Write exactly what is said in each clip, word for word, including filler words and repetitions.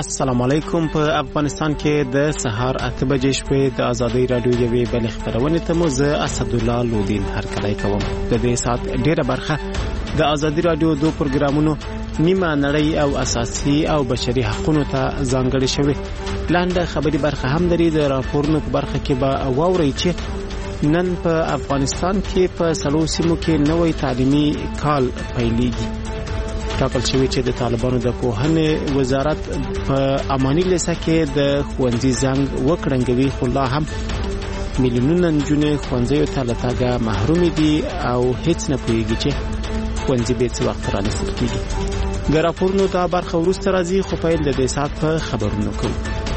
السلام علیکم. په افغانستان کې د سهار اته بجې شپې د ازادي رادیو یوې بل خبرونه ته مو زه اسد الله لودین هرکلی کوم. د دې سات ډیره برخه د ازادي رادیو دو پروګرامونو نیمه نړۍ او اساسي او بشري حقوقو ته ځانګړي شوی. لاندې خبري برخه هم لري. د راپورونو په برخه کې به واوري چې نن په افغانستان کې په سلو سیمو کې نوې تعلیمي کال پیلېږي. ټاکل شوی چې د طالبانو د پوهنې وزارت په اماني لیسه کې د ښوونځي زنګ وکړنګوي، خو لا هم میلیونونه نجونې ښوونځیو ته له تګه محروم دي او هیڅ نه پوهېږي چې ښوونځي به څه وخت رانیول کېږي. د راپورونو دا برخه وروسته راځي، خو پیل د دې ساعت په خبرونو کوو.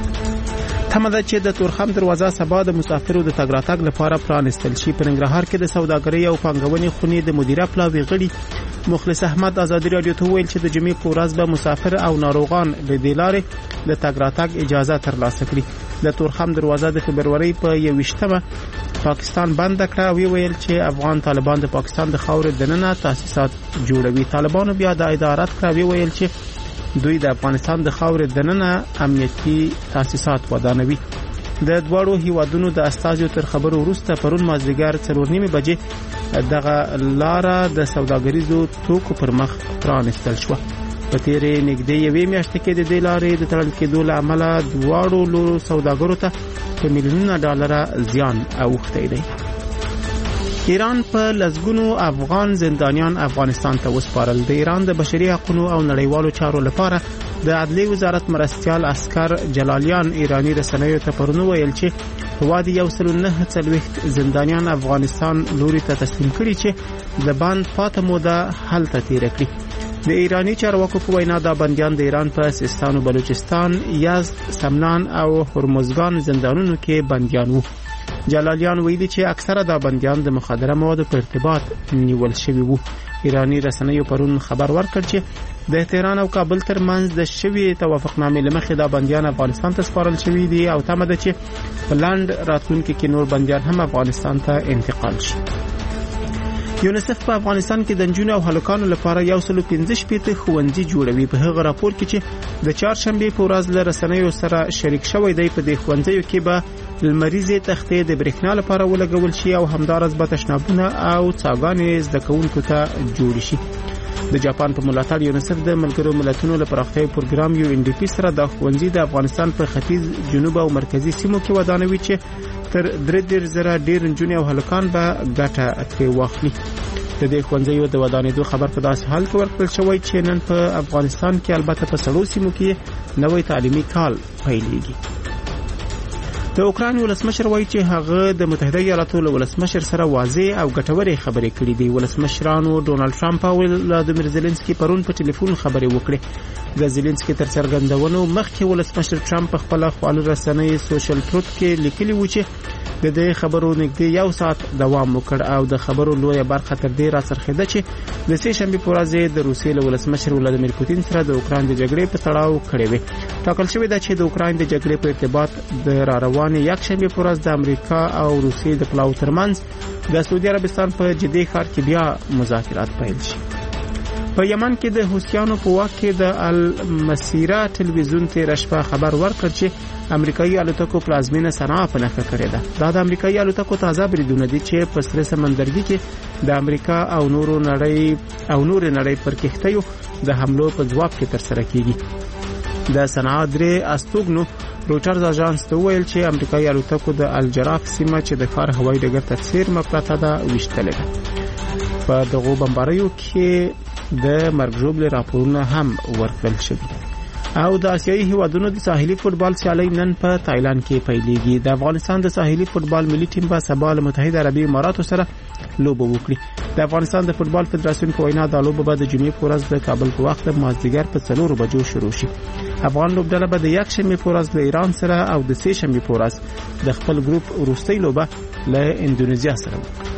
تمه ده چې د تورخم دروازه سبا د مسافرو د تګ راتګ لپاره پرانستل شي. په ننګرهار کې د سوداګرۍ او پانګونې خونې د مدیره پلاوي غړي مخلص احمد ازادي رادیو ته ویل چې د جمعې په ورځ به مسافر او ناروغان له دې لارې د تګ راتګ اجازه ترلاسه کړي. د تورخم دروازه د فبرورۍ په یوویشتمه پاکستان بند کړه او ویل چې افغان طالبان د پاکستان د خاورې دننه تاسیسات جوړوي. طالبانو بیا د ادارات کړه ویل چې دوی د افغانستان د خاورې دننه امنیتي تاسیسات ودانوي. د دوړو هیوادونو د استازو تر خبرو وروسته پرون مازدیګر څلور نیمه بجې دغه لاره د سوداګریزو توکو پر مخ پرانستل شو. په تیرې نږدې یوې میاشتې کې د دې لارې د تړل کېدو له امله دواړو لورو سوداګرو ته په میلیونونه ډالره زیان اوښتی دی. ایران په لسګونو افغان زندانیان افغانستان ته وسپارل. د ایران د بشري حقوقو او نړیوالو چارو لپاره د عدلي وزارت مرستيال عسكر جلالیان ایرانی رسنیو ته پرونی ویل چې وادي یو سل نه څلويخت زندانیان افغانستان لوري ته تسلیم کړي چې د بند پاتې موده هلته تیر کړي. د ایرانی چارواکو په وینا دا بنديان د ایران په سیستان او بلوچستان، یزد، سمنان او هرمزګان زندانونو کې بنديان وو. جلالیان ویلي چې اکثره دا بنديان د مخدره موادو په ارتباط نیول شوي وو. ایرانی رسنیو پرون خبر ورکړ چې د تهران او کابل ترمنځ د شوی توافقنامې لمخې دا بنديان افغانستان ته سپارل شوي دي او تمه ده چې بلند راتلونکي کې نور بنديان هم افغانستان ته انتقال شي. یونیسف په افغانستان کې د نجونو او هلکانو لپاره یو سل پنځه شپېته ښوونځي جوړوي. په هغه راپور کې چې د چهارشنبې په ورځ له رسنیو سره شریک شوی دی، په دې ښوونځیو کې به لمریزې تختې د برېښنا لپاره ولګول شي او همدارس به تشنابونه او څاګانې زده کوونکو ته جوړ شي. د جاپان په ملاتړ یونیسف د ملګرو ملتونو لپاره پراختیایي پروګرام یو ان ډي پی سره د ښوونځي د افغانستان په ختیځ، جنوب او مرکزي سیمو کې ودانوي چې تر درې دېرش زره ډېر نجونې او هلکان به ګټه ترې واخلي. د دې ښوونځیو د ودانېدو خبر په داسې حال کې ورکړل شوی چې نن په افغانستان کې البته په سړو سیمو کې نوې تعلیمي کال پیلېږي. د اوکراین ولسمشر وایي چې هغه د متحده ایالاتو له ولسمشر سره واضح او ګټورې خبرې کړې دي. ولسمشرانو ډونالد ټرمپ او ولادیمیر زيلنسکي پرون په ټلیفون خبرې وکړې. د زيلنسکي تر څرګندونو مخکې ولسمشر ټرمپ په خپل خپل رسنۍ سوشل تروت کې لیکلي و چې د دې خبرو نږدې یو ساعت دوام وکړ او د خبرو لویه برخه تر دې را څرخېده چې د سه شنبې په ورځ د روسیې له ولسمشر ولادیمیر پوتین سره د اوکراین د جګړې په تړاو کړې وي. ټاکل شوی دی چې د اوکراین د جګړې په ارتباط د را روانې یک شنبې په ورځ د امریکا او روسیې د پلاو ترمنځ د سعودي عربستان په جدي ښار کې بیا مذاکرات پیل شي. په یمن کې د حوثیانو په واک کې د المسیره ټلویزیون تیر شپه خبر ورکړ چې امریکایي الوتکو پلازمینه صنعا په نښه کړې ده. دا د امریکایي الوتکو تازه بریدونه دي چې په سره سمندرګي کې د امریکا او نورو نړۍ او نور نړۍ پر کښتیو د حملو په جواب کې تر سره کیږي. د صنعا درې استوګنو روټرز اژانس ته ویل چې امریکایي الوتکو د الجراف سیمه چې د ښار هوایي ډګر تر څیر مپرته ده وشتلې ده. په دغه بمباریو کې د مرګ ژوبل راپورونه هم ورکړل شوي. او د آسیایي هیوادونو د ساحلي فوتبال سیالۍ نن په تایلند کې پیلېږي. د افغانستان د ساحلي فوتبال ملي ټیم به سبا له متحده عربي اماراتو سره لوبه وکړي. د افغانستان د فوتبال فدراسیون په وینا دا لوبه به د جمعې په ورځ د کابل په وخت مازدیګر په څلورو بجو شروع شي. افغان لوبډله به د یک شنبې په ورځ له ایران سره او د سه شنبې په ورځ د خپل ګروپ وروستۍ لوبه له اندونیزیا سره وکړي.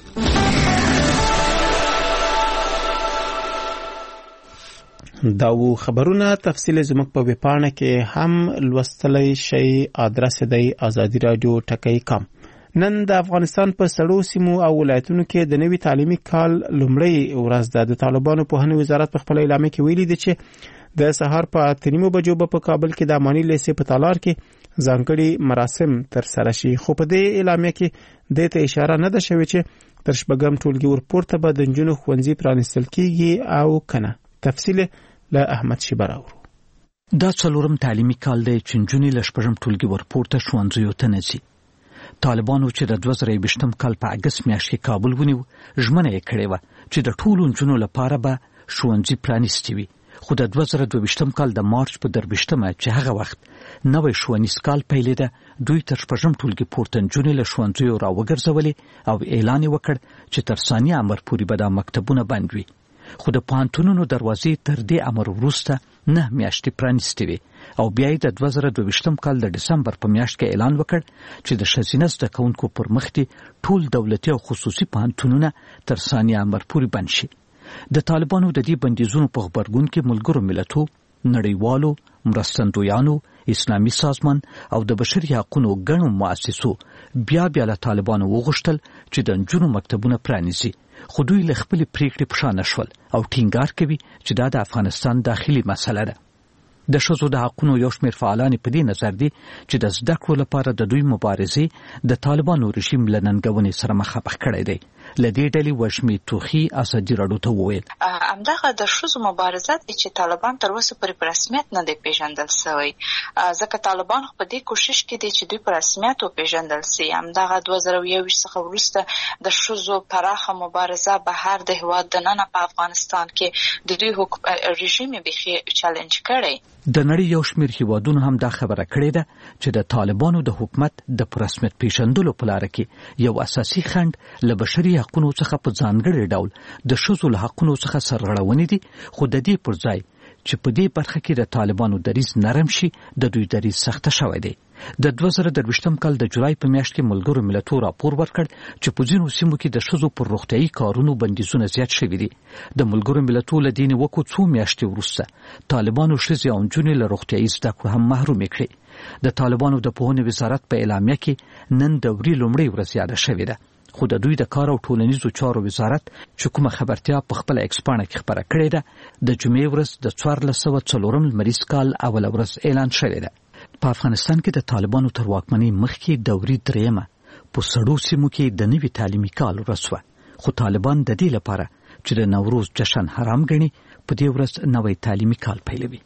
دا و خبرونه تفصیل زموږ په ویبپاڼه کې هم لوستلی شي. ادرس دی آزادی رادیو ټکی کام. نن د افغانستان په سړو سیمو او ولایتونو کې د نوي تعلیمي کال لومړی ورځ ده. د طالبانو پوهنې وزارت په خپل اعلامیه کې ویلي دی چې د سهار په اته نیمو بجو په کابل کې د امانی لیسې په تالار کې ځانګړي مراسم تر سره شي. خو په دې اعلامیه کې د ته اشاره نه ده شوې چې تر شپږم ټولګي ورپورته به د نجونو ښوونځي پرانیستل کیږي او کنه. تفصیل له احمد شیبر اورو. دا څلورم تعلیمي کال دی چې نجونې له شپږم ټولګي ورپورته ښوونځیو ته نه ځي. طالبانو چې د دوه زره یوویشتم کال په اګست میاشت کې کابل ونیو، ژمنه یې کړې وه چې د ټولو نجونو لپاره به ښوونځي پرانیستي وي. خو د دوه زره دوه ویشتم کال د مارچ په درویشتمه چې هغه وخت نوی ښوونیز کال پیلېده، دوی تر شپږم ټولګي پورته نجونې له ښوونځیو راوګرځولې او اعلان یې وکړ چې تر ثاني امر پورې به دا مکتبونه بند وي. خو د پوهنتونونو دروازې تر دې امر وروسته نه میاشتې پرانیستې وې او بیا یې د دوه زره دوه ویشتم کال د ډسمبر په میاشت کې اعلان وکړ چې د ښځینه زده کوونکو پر مخ دې ټول دولتي او خصوصي پوهنتونونه تر ثاني امر پورې بند شي. د طالبانو د دې بندیزونو په غبرګون کې ملګرو ملتو، نړیوالو مرستندویانو، اسلامي سازمان او د بشري حقوقو ګڼو مؤسسو بیا بیا له طالبانو وغوښتل چې د نجونو مکتبونه پرانیزي. خو دوی له خپلې پریکړې په شا نه شول او ټینګار کوي چې دا د افغانستان داخلي مسله ده. د ښځو د حقونو یو شمېر فعالان په دې نظر دي چې د زده کړو لپاره د دوی مبارزې د طالبانو رژیم له ننګونې سره مخامخ کړی دی. له دې ډلې وشمې توخي ازادي راډیو ته وویل همدغه د ښځو مبارزات چې طالبان تر اوسه پورې په رسمیت نه دی پیژندل شوی، ځکه طالبان په دې کوشش کې دي چې دوی په رسمیت وپیژندل شي. همدغه دوه زره یوویشت څخه وروسته د ښځو پراخه مبارزه بهر د هېواد دننه په افغانستان کې د دوی رژیم یې بیخي چالنج کړی. د نړۍ یو شمېر هیوادونو هم دا خبره کړې ده چې د طالبانو د حکومت د پرسمیت پیژندلو په لاره کې یو اساسي خنډ له بشري حقوقو څخه په ځانګړي ډول د ښځو له حقوقو څخه سرغړونې دي. خو د دې پر ځای چې په دې برخه کې د طالبانو دریځ نرم شي، د دوی دریځ سخته شوی دی. د دوه زره درویشتم کال د جولای په میاشت کې ملګرو ملتو راپور ورکړ چې په ځینو سیمو کې د ښځو پر روغتیايي کارونو بندیزونه زیات شوي دي. د ملګرو ملتو له دې نیوکو څو میاشتې وروسته طالبانو ښځې او نجونې له روغتیايي زده کړو هم محرومې کړې. د طالبانو د پوهنې وزارت په اعلامیه کې نن دوري لومړۍ ورځ یاده شوې ده. خو د دوی د کار او ټولنیزو چارو وزارت چې کومه خبرتیا په خپل ایکس پاڼه کې خبره کړې ده، د جمعې ورځ د څوارلس سوه څلورم لمریز کال اوله ورځ اعلان شوې ده. په افغانستان کې د طالبانو تر واکمنۍ مخکې دوري درېیمه په سړو سیمو کې د نوي تعلیمي کال ورځ وه. خو طالبان د دې لپاره چې د نوروز جشن حرام ګڼي، په دې ورځ نوی تعلیمي کال پیلوي.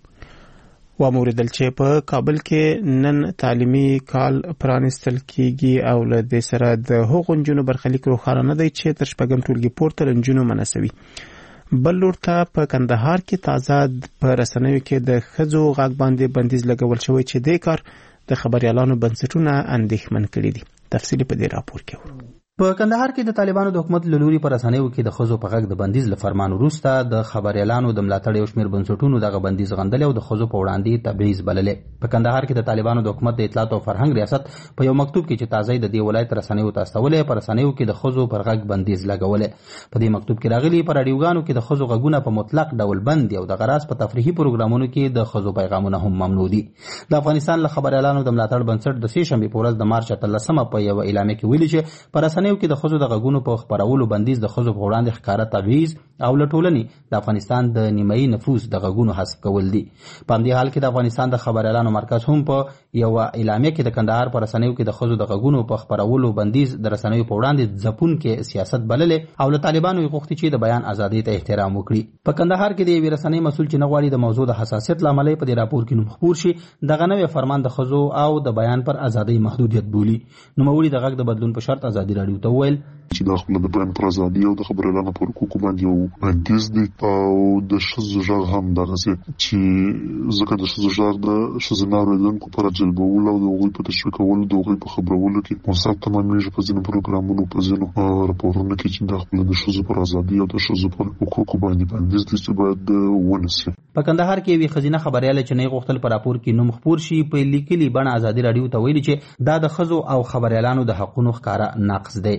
واموریدل چې په کابل کې نن تعلیمي کال پرانیستل کیږي او له دې سره د هغو نجونو برخلیک روښانه نه دی چې تر شپږم ټولګي پورته نجونو منسوي. بل لور ته په کندهار کې تازه په رسنیو کې د ښځو غږ باندې بندیز لګول شوی چې دې کار د خبريالانو بنسټونه اندېښمن کړي دي. تفصیل په دې راپور کې ورو. په کندهار کې د طالبانو د حکومت له لوري په رسنیو کې د ښځو په غږ د بندیز له فرمان وروسته د خبريالانو د ملاتړ یو شمېر بنسټونو دغه بندیز غندل او د ښځو په وړاندې تبعیض بللې. په کندهار کې د طالبانو د حکومت د اطلاعات او فرهنګ ریاست په یو مکتوب کې چې تازه د دې ولایت رسنیو ته استولې په رسنیو کې د ښځو پر غږ بندیز لګولې. په دې مکتوب کې راغلي په رادیوګانو کې د ښځو غږونه په مطلق ډول بند دي او د غراس په تفریحي پروګرامونو کې د ښځو پیغامونه هم ممنوع دي. د افغانستان له خبريالانو د ملاتړ بنسټ د سې شنبې په ورځ د مارچ اتلسمه په یو اعلامیه کې ویلي چې په رسنیو کې د ښځو د غږونو په خبرولو بندیز د ښځو په وړاندې ښکاره تبعیض او له ټولنې د افغانستان د نیمایي نفوس د غږونو حذف کول دي. په همدې حال کې د افغانستان د خبريالانو مرکز هم په یو اعلامیه کې د کندهار په رسنیو کې د ښځو د غږونو په خبرولو بندیز د رسنیو په وړاندې ځپونکي سیاست بللې او له طالبانو یې غوښتي چې د بیان ازادۍ ته احترام وکړي. په کندهار کې د یوې رسنۍ مسؤل چې نه غواړي د موضوع د حساسیت له امله په دې راپور کې نوم خپور شي، دغه نوی فرمان د ښځو او د بیان پر ازادۍ محدودیت بولي. نوموړي د غږ د بدلون په شرط ازادي راډیو ته وویل چې دا خپل د بیان پر ازادي او د خبريالانو پر حقوقو باندې یو بندیز دی او د ښځو غږ هم دغسې چې ځکه د ښځو غږ د ښځینه اورېدونکو پر جلبولو او د هغوی په تشویق کولو د هغوی په خبرولو کې مصاب تمامېږي په ځینو پروګرامونو په ځینو راپورونو کې چې دا خپل د ښځو پر ازادي او د ښځو پر حقوقو باندې بندیز دی چې باید ونسي. په کندهار کې یوې ښځینه خبریاله چې نه غوښتل په راپور کې نوم خپور شي په لیکلي بڼه ازادي راډیو ته ویلي چې دا د ښځو او خبریالانو د حقونو ښکاره نقض دی.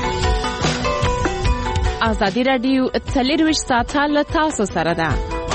ازادي راډیو څلرویشت ساعته له تاسو سره ده.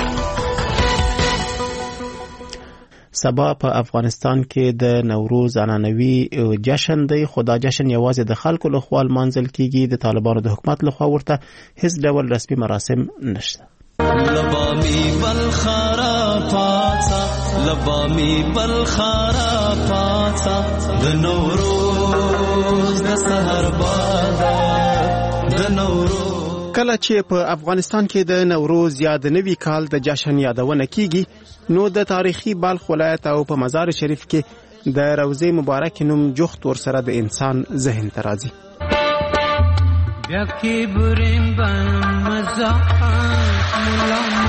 سبا په افغانستان کې د نوروز عنعنوي جشن دی، خو دا جشن یوازې د خلکو لخوا لمانځل کیږي. د طالبانو د حکومت لخوا ورته هیڅ ډول رسمي مراسم نشته. پاڅا لبامي بلخارا پاڅا د نوروز د سحر بادار د نوروز. کله چې په افغانستان کې د نوروز یا د نوي کال د جشن یادونه کیږي نو د تاریخي بلخ ولایت او په مزار شریف کې د روضه مبارک نوم جوخت ور سره د انسان ذهن ته راځي. بیا کې بریم بن مزاح ملامت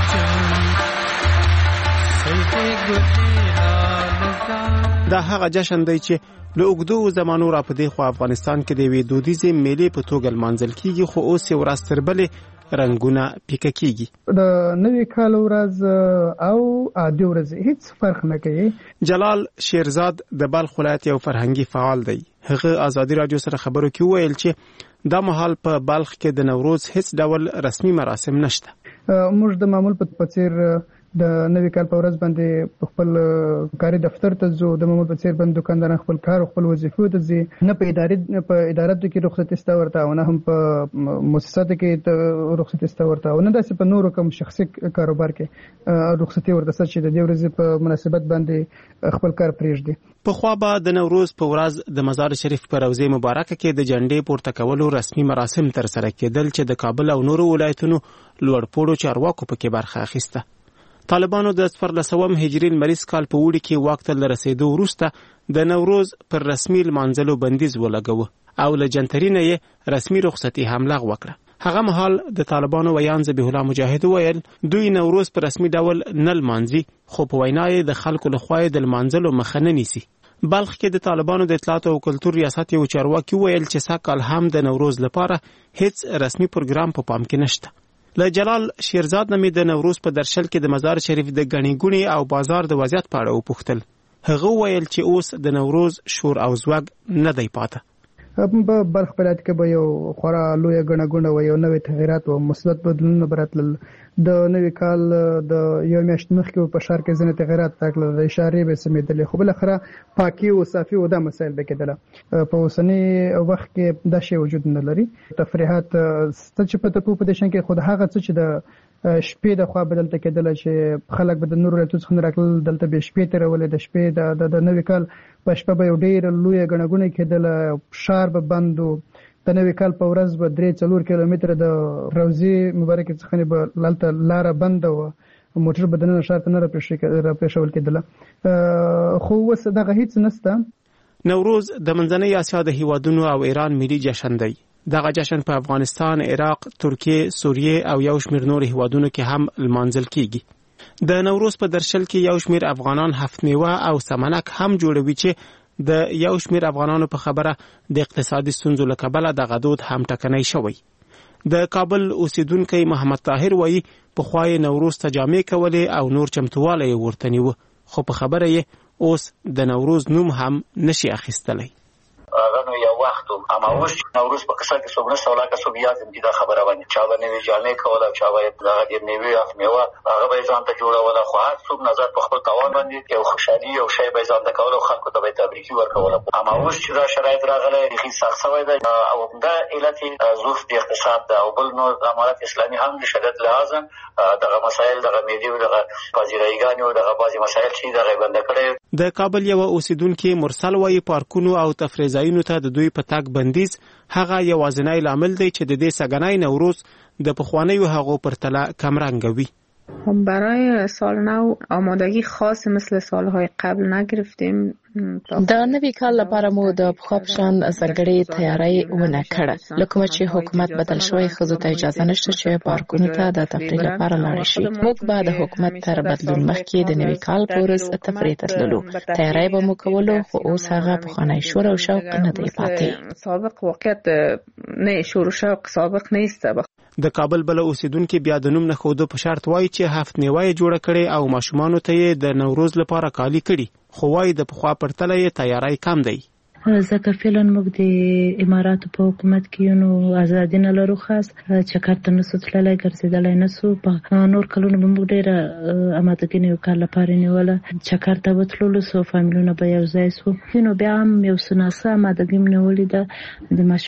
دا هغه جشن دی چې له اوږدو زمانو را په دې خو افغانستان کې د یوې دودیزې میلې په توګه لمانځل کیږي، خو اوس یې ورځ تر بلې رنګونه پیکه کیږي. د نوي کال ورځ او عادي ورځ هیڅ فرق نه کوي. جلال شیرزاد د بلخ ولایت یو فرهنګي فعال دی. هغه ازادي رادیو سره خبرو کې ویل چې دا مهال په بلخ کې د نوروز هیڅ ډول رسمي مراسم نشته. موږ د معمول په څیر د نوي کال په ورځ باندې خپل کاري دفتر ته ځو، د معمول په څیر باندې دکانداران خپل کار او خپل وظیفو ته ځي، نه په ادارې په اداراتو کې رخصتي ستا ورته او نه هم په مؤسساتو کې رخصتي ستا ورته او نه داسې په نورو کوم شخصي کاروبار کې رخصتي ورته چې د دې ورځې په مناسبت باندې خپل کار پرېږدي. په خوا به د نوروز په ورځ د مزار شریف په روضه مبارکه کې د جنډې پورته کولو رسمي مراسم ترسره کېدل چې د کابل او نورو ولایتونو لوړپوړو چارواکو پکې برخه اخیسته. طالبانو د څوارلسم هجري لمریز کال په اوړي کې واک ته رسیدو وروسته د نوروز پر رسمي لمانځلو بندیز ولګاوه او له جنترینه یې رسمي رخصتي هم لغوه کړه. هغه مهال د طالبانو ویان ذبیح الله مجاهد ویل دوی نوروز په رسمي ډول نه لمانځي، خو په وینا یې د خلکو لخوا د لمانځلو مخه نه نیسي. بلخ کې د طالبانو د اطلاعات او کلتور ریاست یو چارواکي ویل چې ساکال هم د نوروز لپاره هیڅ رسمي پروګرام په پام کې نشته. له جلال شیرزاد نمې د نوروز په درشل کې د مزار شریف د غنی ګونی او بازار د وضعیت په اړه وپوښتل. هغه ویل چې اوس د نوروز شور او زوګ نه دی پاته. په بلخ ولایت کې به یو خورا لوی غنه غونه و یو نوې تغیرات او مثبت بدلونونه براتل. د نوې کال د یو میاشت مخکې په شهر کې ځینې تغیرات راغلل، د اشارې به سمېدلې، خو بل اخره پاکي او صافي او د مسایل به کېدل. په اوسنی وخت کې دا شی وجود نه لري. تفریحات څه په تپو په دشن کې خود هغه څه چې د شپې د خوا بدلته کېدل چې خلک به د نور له توڅ خن راکل دلته به شپې تر ولې د شپې د د نوې کال په شپه به ډېر لوی غنغونه کېدل، شهر به بندو. د نوې کال په ورځ به درې څلور کیلومتره د روضه مبارکه څخه به لالته لار بند و، موټر بدنه شهر ته نه راپېښول کېدل. خو وس دغه هیڅ نسته. نوروز د منځنۍ اسیا د هیوادونو او ایران ملي جشن دی. دغه جشن په افغانستان، عراق، ترکیه، سوریه او یو شمېر نور هیوادونو کې هم لمانځل کیږي. د نوروز په درشل کې یو شمېر افغانان هفت میوه او سمنک هم جوړوي چې د یو شمېر افغانانو په خبره د اقتصادي ستونزو له کبله دغه دود هم ټکنی شوی. د کابل اوسیدونکی محمد طاهر وایي پخوا یې نوروز ته جامې کولې او نور چمتوالی یې ورته نیوه، خو په خبره یې اوس د نوروز نوم هم نشي اخیستلی. هغه نو یو وخت اما اوس نوروز په قصه کې څوک نه سوال کا څوک یاد دې دا خبره باندې چا باندې وی جامې کوله، چا باندې دغه دې نیوي اف میوه هغه به ځان ته جوړوله، خو هر څوک نظر په خپل توان باندې یو خوشحالي او شی به ځان ته کوله، خلکو ته به تبریکي ورکوله. اما اوس چې دا شرایط راغله هیڅ سخت شوی دی او دا علت ظروف د اقتصاد او بل نو امارات اسلامي هم د شدت لازم دغه مسایل دغه میډي او دغه پاجرایګانی او دغه بازي مسایل چې دغه بند کړي. د کابل یو اوسیدونکو مرسل وایي پارکونو او تفریح ځایونو ته د دوی په تګ بندیز هغه یوازینی لامل دی چې د دې سګنای نوروز د پخوانیو هغو پرتله کمرنګ وي. برای سال نو آمادگی خاص مثل سالهای قبل نگرفتیم. د نوي کال لپاره مو د پخوا په شان ځانګړې تیاری ونه کړه. لکه چې حکومت بدل شوی ښځو ته اجازه نشته چې پارکونو ته د تفریح لپاره لاړ شي. موږ به د حکومت تر بدلون مخکې د نوي کال په ورځ تفریح ته تللو. تیاری به مو کولو، خو اوس هغه پخوانی شور او شوق نه دی پاتې. سابق واقعیت نه شور او شوق سابق نیست. د کابل بل اوسیدونکو بیا د نوم نه خودو په شرط وایي چې هفت میوه جوړه کړي او ماشومانو ته یې د نوروز لپاره کالی کړي، خو وایي د پخوا پرتله یې تیاری کم دی. ځکه فعلا موږ د اماراتو په حکومت کې نو ازادي نه لرو، خاص چکر ته نسو تللی، ګرځېدلی نسو. په نور کلونو به موږ ډېره امادګي یو کال لپاره نیوله، چکر ته به تللو سو، فامیلونه به یو ځای سو. نو بیا هم یو څه ناسه امادګي مې نیولې ده د